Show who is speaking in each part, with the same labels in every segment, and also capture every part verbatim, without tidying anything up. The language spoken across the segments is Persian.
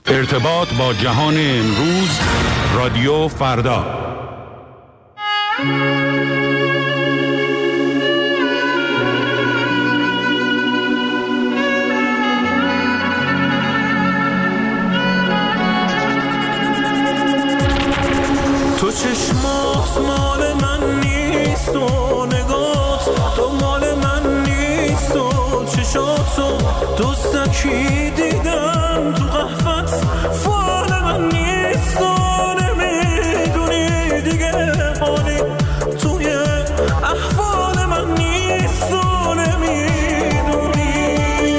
Speaker 1: ارتباط با جهان امروز، رادیو فردا.
Speaker 2: تو چشمات مال من نیست و نگات تو مال من نیست و چشاتو دوستکی دیدم تو قهوت فال من نیست و نمیدونی دیگه حالی توی احوال من نیست و نمیدونی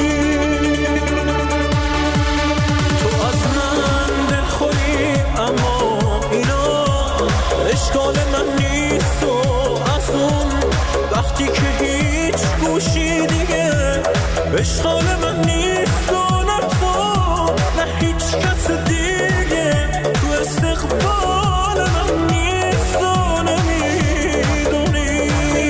Speaker 2: تو از من دلخوری اما اینا اشکال من نیست و از اون وقتی که هیچ گوشی دیگه اشکال من نیست و نه تو نه هیچ کس دیگه تو استقبال من نیست و نمیدونی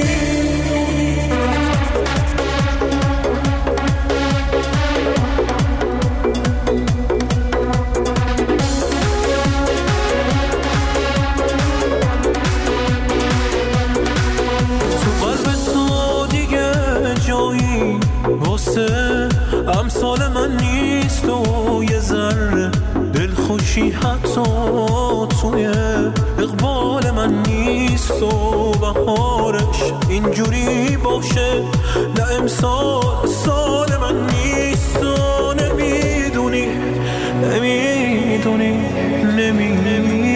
Speaker 2: تو قلب تو دیگه جایی واسه امثال من نیست و یه ذره دلخوشی حتی توی اقبال من نیست و بهارش اینجوری باشه نه امسال سال من نیست و نمیدونی نمیدونی نمی نمیدونی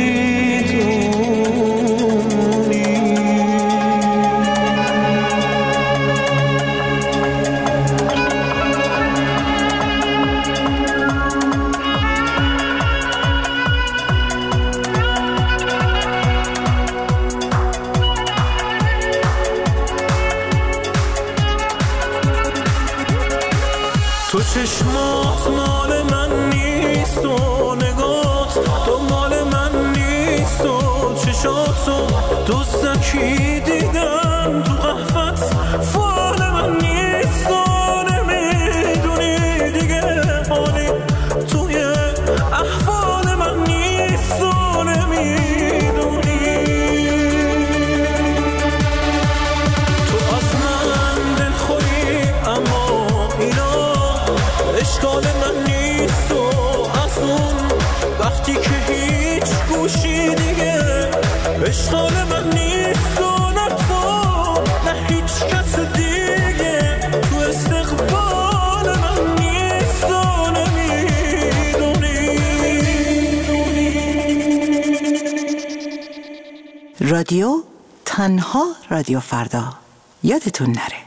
Speaker 2: تو چشمات مال من نیست و نگات تو مال من نیست و چشاتو دوستکی دیدم تو قهوت فال من نیست و نمیدونی دیگه حالی توی احوال من نیست و نمیدونی تو از من دلخوری اما اینا اشکال من نیست و از اون وقتی که هیچ گوشی دیگه اشکال من نیست و نه تو نه هیچ کس دیگه تو استقبال من نیست و نمیدونی
Speaker 3: رادیو تنها رادیو فردا، یادتون نره.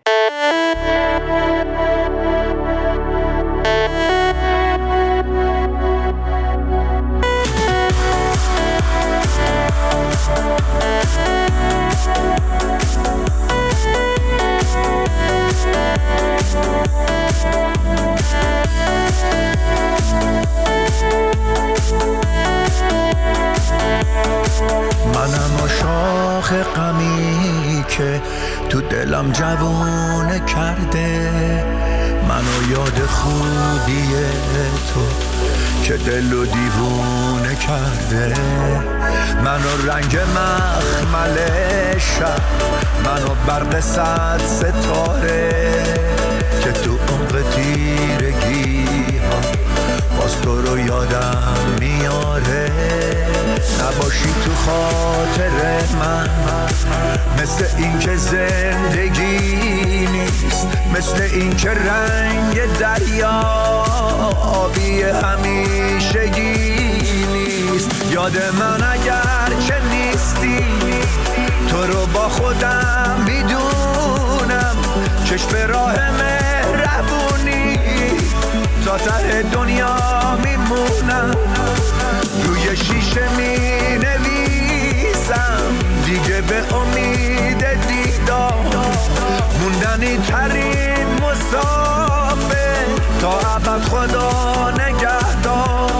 Speaker 2: منم عاشق غمی که تو دلم جوونه کرده منو یاد خوبی تو که دلو دیوونه کرده منو رنگ مخمل شب منو برق صد ستاره که تو عمق تیرگی ها باز تو رو یادم میاره نباشی تو خاطر من مثل این که زندگی نیست مثل این که رنگ دریا آبی همیشگی نیست یاد من اگر که نیستی تو رو با خودم میدونم چشم راه مهربونی تا ته دنیا میمونم روی شیشه می نویسم دیگه به امید دیدار موندنی ترین مسافر تا ابد خدا نگهدار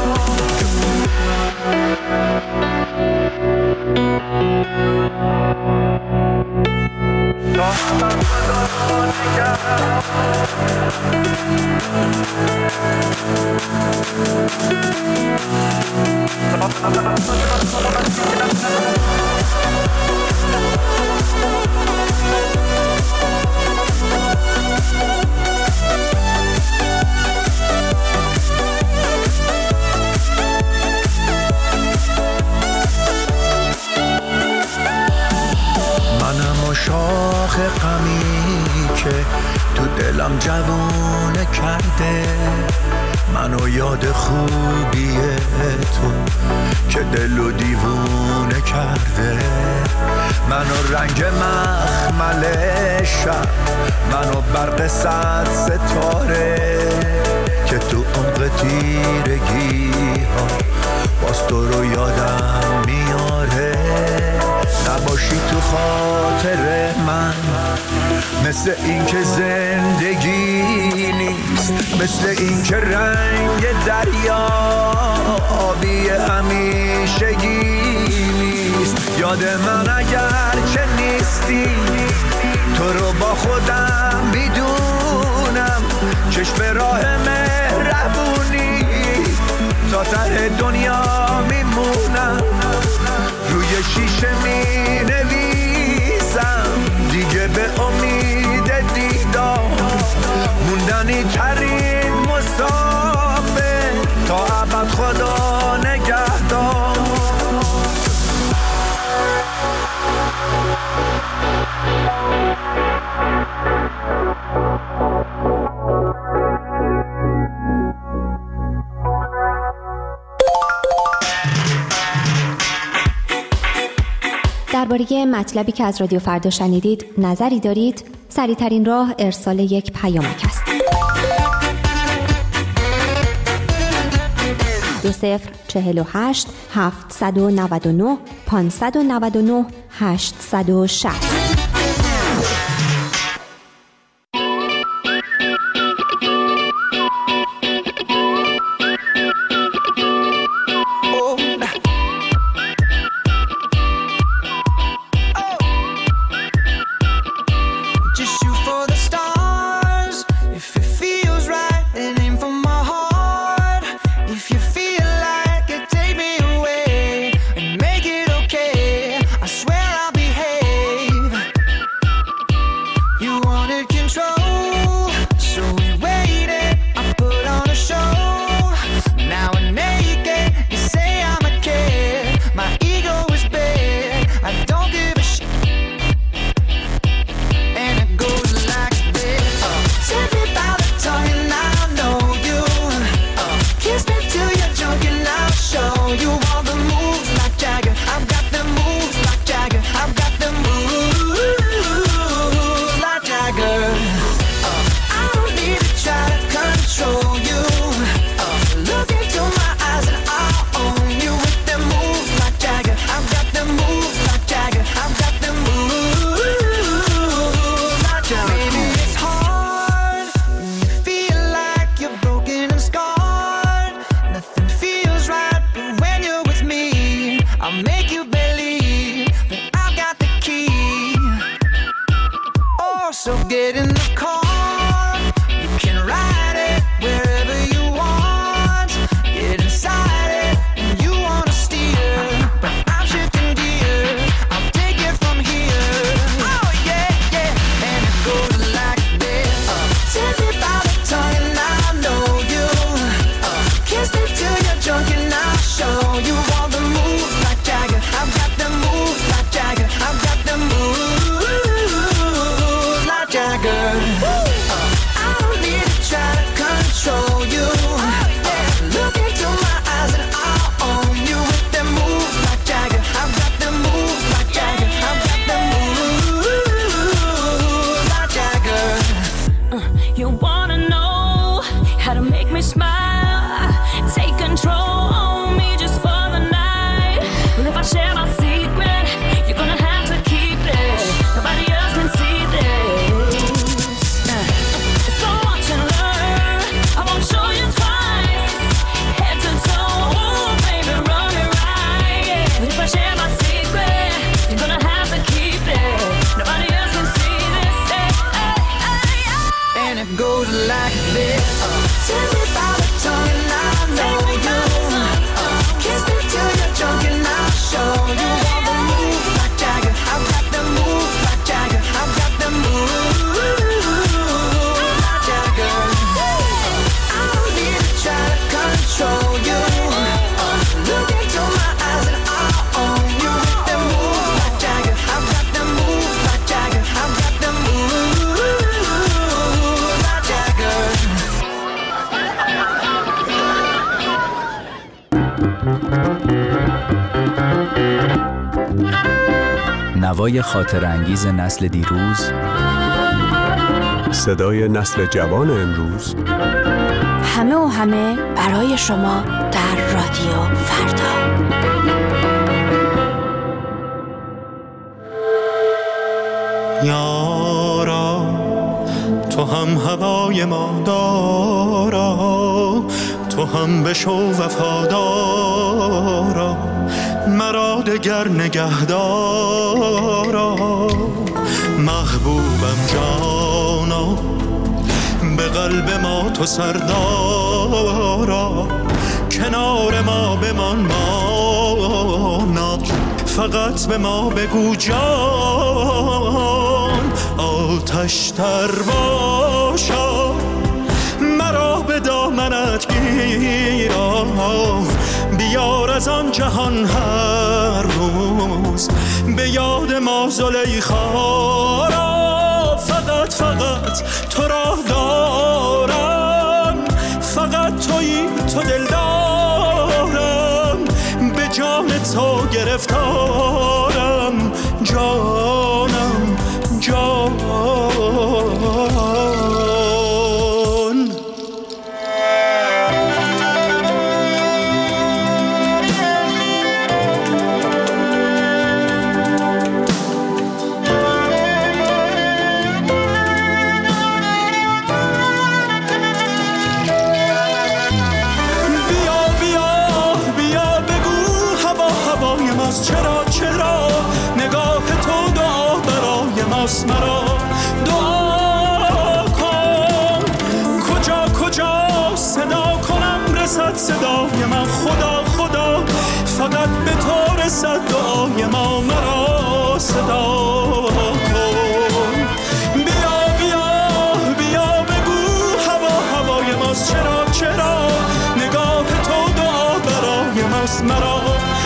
Speaker 2: تا ابد خدا نگهدار جوونه کرده، منو یاد خوبی تو که دلو دیوونه کرده، منو رنگ مخمل شب، منو برق صد ستاره که تو عمق تیرگی ها باز تو رو یادم میاره. نباشی تو خاطر من مثل این که زندگی نیست، مثل این که رنگ دریا آبی همیشگی نیست. یاد من اگر چه نیستی تو رو با خودم میدونم، چشم راه مهربونی تا ته دنیا میمونم، روی شیشه می نویسم دیگه به امید دیدار، موندنی ترین مسافر تا ابد خدا نگهدار.
Speaker 4: درباره مطلبی که از رادیو فردا شنیدید نظری دارید؟ سریع‌ترین راه ارسال یک پیامک است. دو صفر چهل و هشت هفتصد و نود و نه پانصد و نود و نه هشتصد و شصت.
Speaker 2: Goes like this. Tell me about the time I know you.
Speaker 5: نوای خاطر انگیز نسل دیروز،
Speaker 6: صدای نسل جوان امروز،
Speaker 7: همه و همه برای شما در رادیو فردا.
Speaker 2: یارا تو هم هوای ما دارا، تو هم بشو وفادارا، مرا دگر نگهدارا. محبوبم جانا، به قلب ما تو سردارا، کنار ما بمان مانا، فقط به ما بگو جان. آتش تر باشا، مرا به دامنت گیرا، بیار از آن جهان هر روز به یاد ما زلیخا را. فقط فقط تو را دارم، فقط تویی تو دل دارم، به جان تو گرفتارم، جانم جان. چرا چرا نگاه تو دعا برای ماست، مرا دعا کن. کجا کجا صدا کنم رسد صدای من، خدا خدا فقط به تو رسد دعای ما، مرا صدا کن. بیا بیا بیا بگو هوا هوای ماست، چرا چرا نگاه تو دعا برای ماست، مرا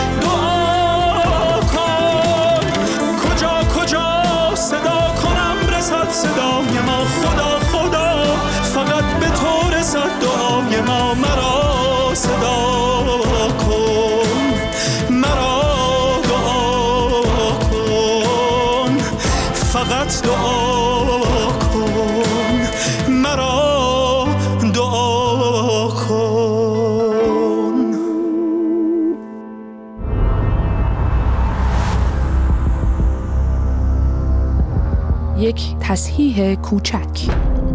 Speaker 2: صدای ما، خدا خدا فقط به تو رسد دعای ما، مرا صدا کن، مرا دعا کن، فقط دعا کن، مرا دعا کن.
Speaker 8: یک تصحیح کوچک.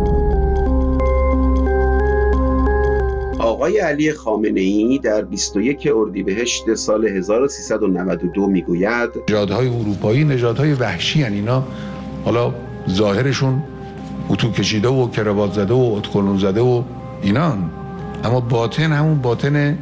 Speaker 9: آقای علی خامنه‌ای در بیست و یک اردیبهشت سال هزار و سیصد و نود و دو میگوید
Speaker 10: نژادهای اروپایی نژادهای وحشی ان، اینا حالا ظاهرشون اتو کشیده و کراوات زده و اتکلون زده و اینان، اما باطن همون باطن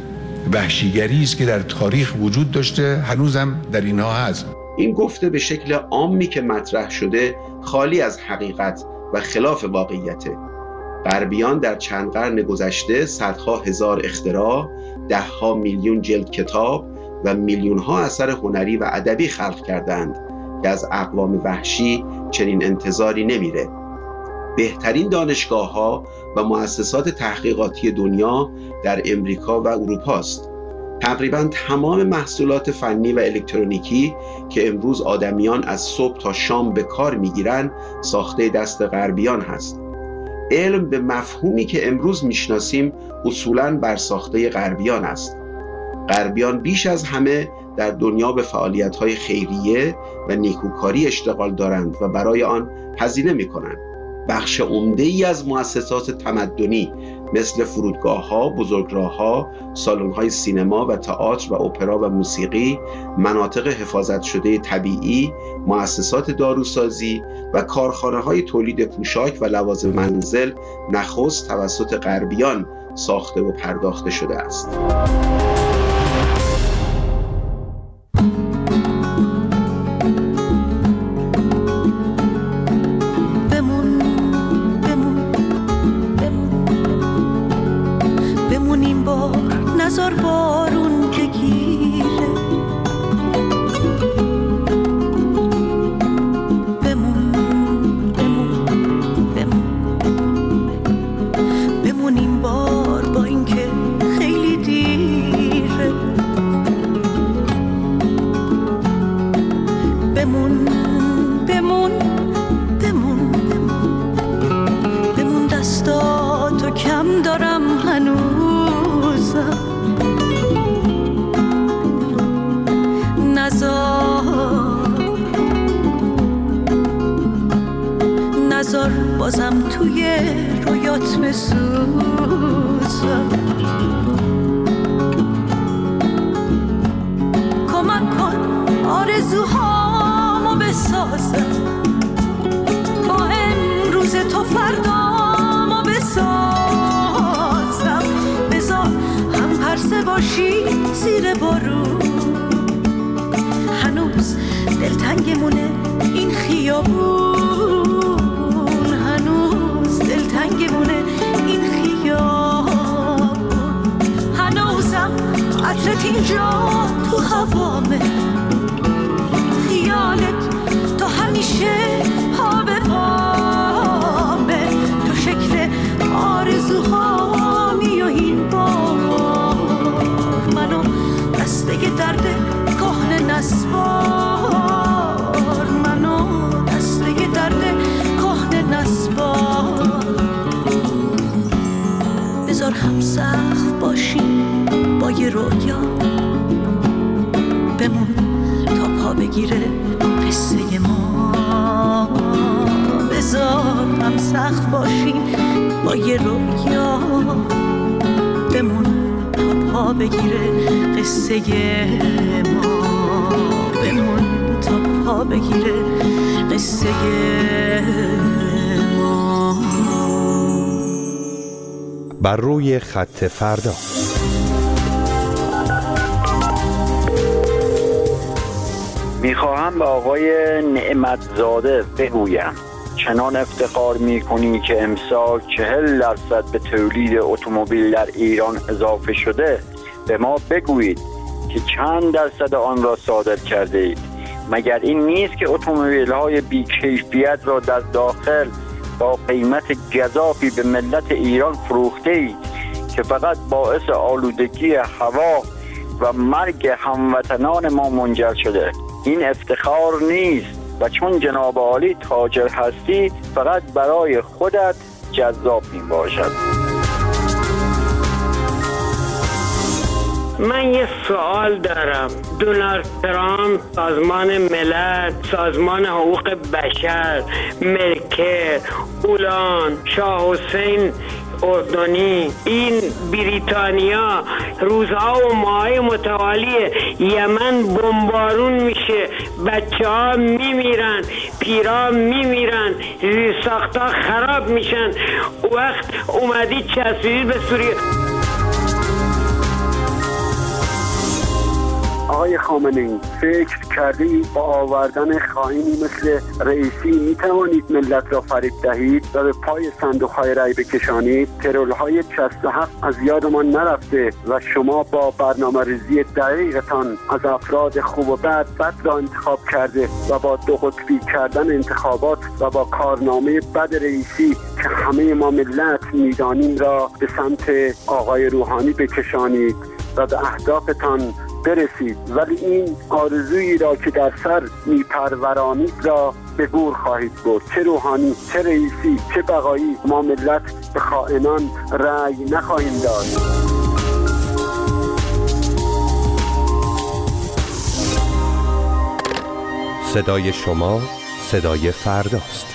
Speaker 10: وحشیگری است که در تاریخ وجود داشته، هنوزم در اینها هست.
Speaker 9: این گفته به شکل عامی که مطرح شده خالی از حقیقت و خلاف واقعیته. غربیان در چند قرن گذشته صدها هزار اختراع، دهها میلیون جلد کتاب و میلیون ها اثر هنری و ادبی خلق کردند که از اقوام وحشی چنین انتظاری نمیره. بهترین دانشگاه ها و مؤسسات تحقیقاتی دنیا در امریکا و اروپا است. تقریبا تمام محصولات فنی و الکترونیکی که امروز آدمیان از صبح تا شام به کار میگیرن ساخته دست غربیان هست. علم به مفهومی که امروز میشناسیم اصولاً بر ساخته غربیان است. غربیان بیش از همه در دنیا به فعالیت‌های خیریه و نیکوکاری اشتغال دارند و برای آن هزینه می‌کنند. بخش عمده‌ای از مؤسسات تمدنی مثل فرودگاه‌ها، بزرگراه‌ها، سالن‌های سینما و تئاتر و اپرا و موسیقی، مناطق حفاظت شده طبیعی، مؤسسات داروسازی و کارخانه‌های تولید پوشاک و لوازم منزل نخست توسط غربیان ساخته و پرداخته شده است.
Speaker 11: بمون این بار با اینکه خیلی دیره، توی رویات بسوزم. کمک کن آرزوهامو بسازم، با امروز تو فردامو بسازم. بذار هم پرسه باشی زیر بارون، هنوز دلتنگمونه این خیابون، هنوز دلتنگمونه این خیابون. هنوزم عطرت اینجا تو هوامه، خیالت تو همیشه پا به پامه، تو شکل آرزوهامی و این بار منو دسته درد کهنه نسبار، منو دسته درد کهنه نسبار. بذار هم سقف باشیم با یه رویا، بمون تا پا بگیره قصه ما. بذار هم سقف باشیم با یه رویا، بمون تا پا بگیره قصه ما. بمون تا پا بگیره قصه ما.
Speaker 6: بر روی خط فردا.
Speaker 12: میخواهم به آقای نعمتزاده بگویم چنان افتخار میکنی که امسال چهل درصد به تولید اتومبیل در ایران اضافه شده. به ما بگویید که چند درصد آن را صادر کرده اید. مگر این نیست که اتومبیل های بی‌کیفیت را در داخل با قیمت گزافی به ملت ایران فروخته اید که فقط باعث آلودگی هوا و مرگ هموطنان ما منجر شده؟ این افتخار نیست و چون جناب عالی تاجر هستی فقط برای خودت جذاب می باشد.
Speaker 13: من یه سوال دارم. دونالد ترامپ، سازمان ملل، سازمان حقوق بشر، مرکل، اولان، شاه حسین اردنی، این بریتانیا روزها و ماهای متوالی یمن بمبارون میشه، بچه ها میمیرن، پیرا میمیرن، ساختها خراب میشن. وقت اومدی چسبیدید به سوریه.
Speaker 12: آقای خامنه‌ای، فکر کردید با آوردن خائنی مثل رئیسی می توانید ملت را فریب دهید و به پای صندوق‌های رای بکشانید؟ ترورهای شصت و هفت از یادمان نرفته و شما با برنامه‌ریزی دقیقتان از افراد خوب و بد بد را انتخاب کرده و با دو قطبی کردن انتخابات و با کارنامه بد رئیسی که همه ما ملت میدانیم را به سمت آقای روحانی بکشانید و به اهدافتان برسید. ولی این آرزویی را که در سر میپرورانید را به گور خواهید برد. چه روحانی، چه رئیسی، چه بقایی، ما ملت به خائنان رأی نخواهیم داد.
Speaker 6: صدای شما صدای فرداست.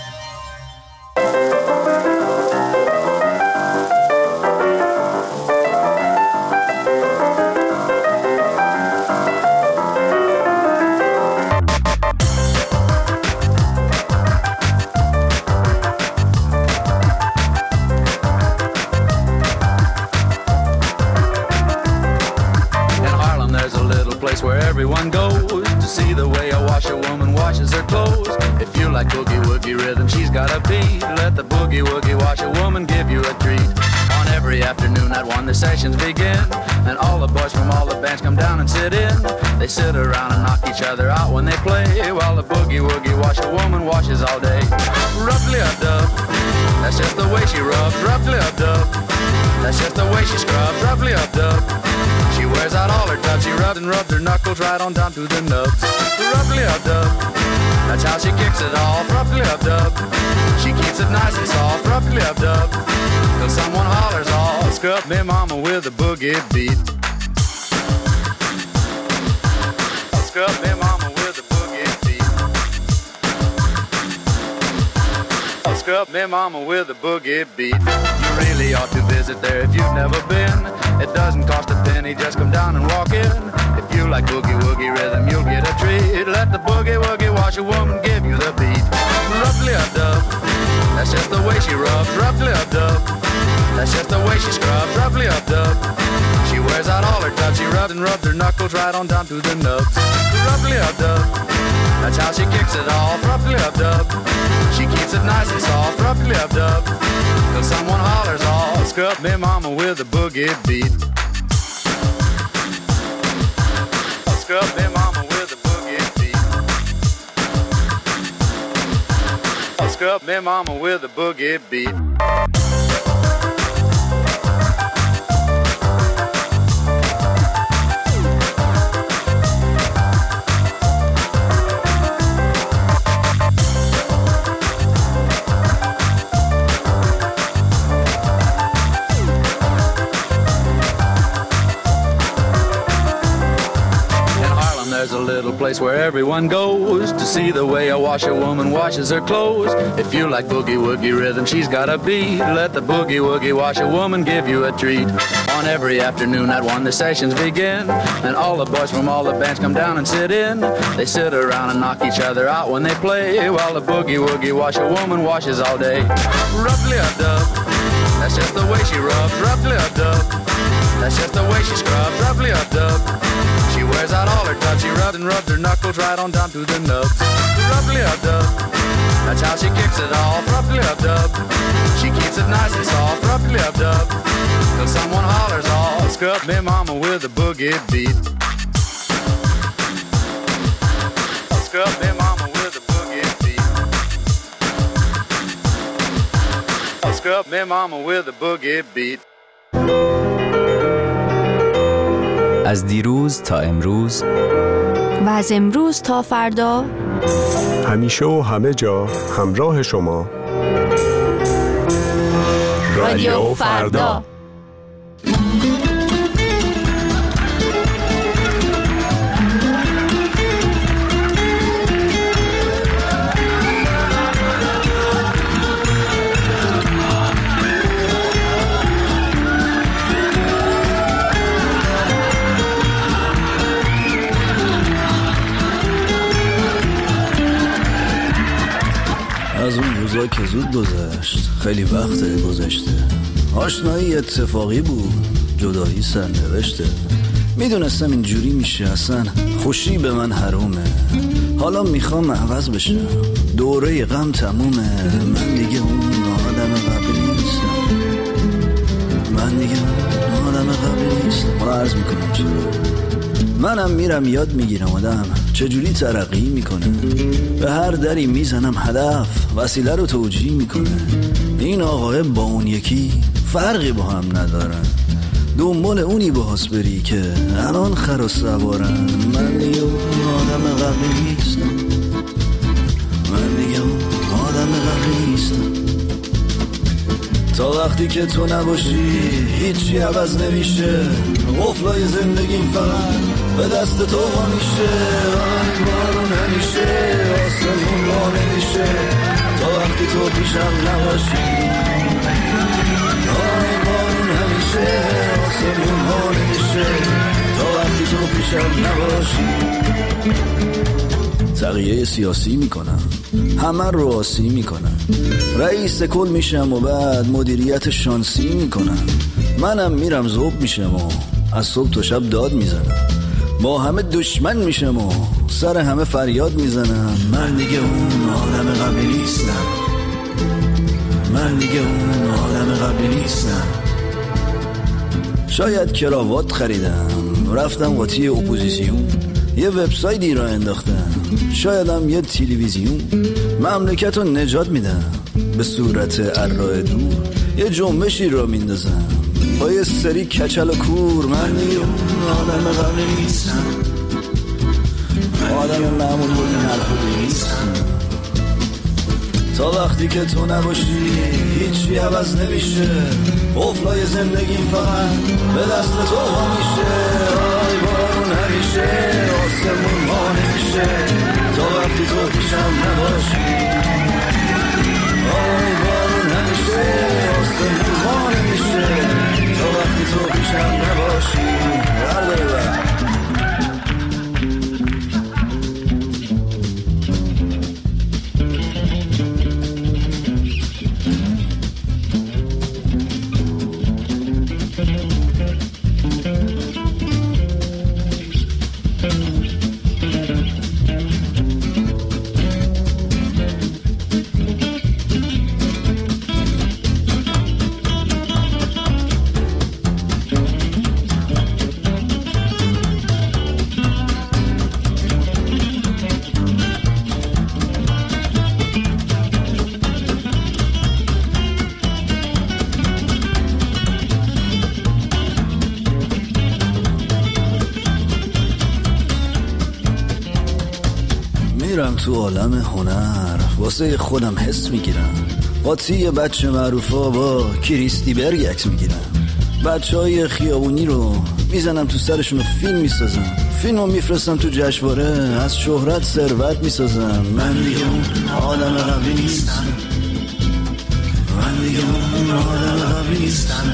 Speaker 14: Everyone goes to see the way a washerwoman washes her clothes. If you like boogie woogie rhythm, she's got a beat. Let the boogie woogie washerwoman give you a treat. On every afternoon at one, the sessions begin, and all the boys from all the bands come down and sit in. They sit around and knock each other out when they play, while the boogie woogie washerwoman washes all day. Roughly up dub, that's just the way she rubs. Roughly up dub, that's just the way she scrubs. Roughly up dub. She wears out all her tubs. She rubs and rubs her knuckles right on down to the nubs. Roughly up dub, that's how she kicks it off. Roughly up dub, she keeps it nice and soft. Roughly up dub, till someone hollers off. Scrub me mama with a boogie beat. Scrub me mama with a boogie beat. Scrub me mama with a boogie beat. You really ought to visit there if you've never been. It doesn't cost a penny, just come down and walk in. If you like boogie woogie rhythm, you'll get a treat. Let the boogie woogie washer woman give you the beat. Roughly up dub, that's just the way she rubs. Roughly up dub, that's just the way she scrubs. Roughly up dub, she wears out all her tubs. She rubs and rubs her knuckles right on down to the nubs. Roughly up dub, that's how she kicks it off. Roughly up dub, she keeps it nice and soft. Roughly up dub, till someone hollers off. Scrub me mama with a boogie beat. Scrub me mama with a boogie beat. Scrub me mama with a boogie beat. There's a little place where everyone goes to see the way a washer woman washes her clothes. If you like boogie woogie rhythm, she's got a beat. Let the boogie woogie washer woman give you a treat. On every afternoon at one the sessions begin, and all the boys from all the bands come down and sit in. They sit around and knock each other out when they play, while the boogie woogie washer woman washes all day. Roughly up dub, that's just the way she rubs. Roughly up dub, that's just the way she scrubs. Roughly up dub, she wears out all her tubs. She rubs and rubs her knuckles right on down to the nubs. Roughly up dub, that's how she kicks it off. Roughly up dub, she keeps it nice and soft. Roughly up dub, till someone hollers off. Scrub me mama with a boogie beat. Scrub me mama with a boogie beat. Scrub me mama with a boogie beat.
Speaker 5: از دیروز تا امروز
Speaker 7: و از امروز تا فردا،
Speaker 15: همیشه و همه جا همراه شما.
Speaker 7: رادیو فردا.
Speaker 16: از اون روزا که زود گذشت، خیلی وقت گذشته. آشنایی اتفاقی بود، جدایی سرنوشته. میدونستم اینجوری میشه، اصلا خوشی به من حرومه. حالا میخوام عوض بشم، دوره غم تمومه. من دیگه اون آدم قبلی نیستم، من دیگه اون آدم قبلی نیستم. حالا عرض میکنم چرا. منم میرم یاد میگیرم آدم چجوری ترقی میکنه. به هر دری میزنم هدف وسیله رو توجیه میکنه. این آقای با اون یکی فرقی با هم ندارن، دنبال اونی باز بری که الان خر و سوارن. من دیگه اون آدم قبلی نیستم، من دیگه اون آدم قبلی نیستم. تا وقتی که تو نباشی هیچی عوض نمیشه. قفلای زندگیم فقط به دست تو ها میشه. آی بارون همیشه آسمون ها نمیشه تا وقتی تو پیشم نباشی. آی بارون همیشه آسمون ها نمیشه تا وقتی تو پیشم نباشی. تغییه سیاسی میکنم، همه رو آسی میکنم. رئیس کل میشم و بعد مدیریت شانسی میکنم. منم میرم ذوب میشم و از صبح تا شب داد میزنم. با همه دشمن میشم و سر همه فریاد میزنم. من دیگه اون آدم قبلی نیستم، من دیگه اون آدم قبلی نیستم. شاید کراوات خریدم، رفتم قاطی اپوزیسیون، یه وبسایتی را انداختم، شایدم یه تلویزیون. مملکت رو نجات میدم به صورت ارائه دور، یه جنبشی را میندازم با یه سری کچل و کور. من دیگه اون آدم قبلی نیستم، آدم معمول بود این حرف رو نیستم. تا وقتی که تو نباشی هیچی عوض نمیشه. قفلای زندگیم فقط به دست تو ها میشه. آی بارون همیشه آسمون ها نمیشه تا وقتی تو پیشم نباشی. آی پیشم نباشی. برداره میرم تو عالم هنر، واسه خودم حس میگیرم، قاطی بچه معروفا با کریستی برگ عکس میگیرم، بچه های خیابونی رو میزنم تو سرشون و فیلم میسازم، فیلم رو میفرستم تو جشنواره، از شهرت ثروت میسازم. من دیگه اون آدم قبلی نیستم، من دیگه اون آدم قبلی نیستم.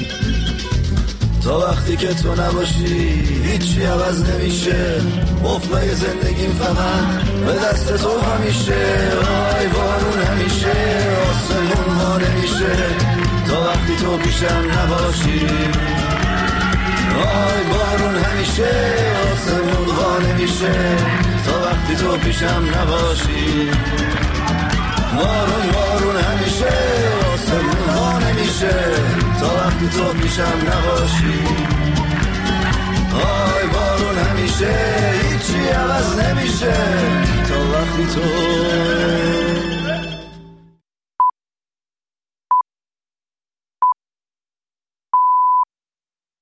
Speaker 16: تا وقتی که تو نباشی هیچی عوض نمیشه، قفله زندگیم فقط به دست تو همیشه. آی بارون همیشه آسمون ها نمیشه، تا وقتی تو پیشم نباشی. آی بارون همیشه آسمون ها نمیشه، تا وقتی تو پیشم نباشی. بارون بارون همیشه آسمون ها نمیشه، تا وقتی تو پیشم نباشی. آی بارون همیشه هیچی عوض نمیشه، تا وقتی تو